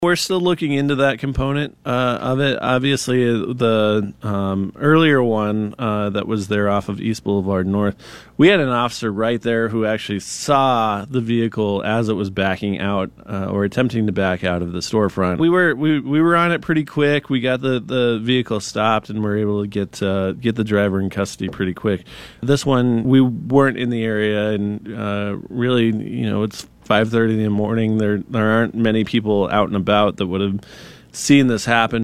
We're still looking into that component of it. Obviously, the earlier one that was there off of East Boulevard North, we had an officer right there who actually saw the vehicle as it was backing out or attempting to back out of the storefront. We were on it pretty quick. We got the vehicle stopped and were able to get the driver in custody pretty quick. This one, we weren't in the area, and really, it's 5:30 in the morning. There aren't many people out and about that would have seen this happen.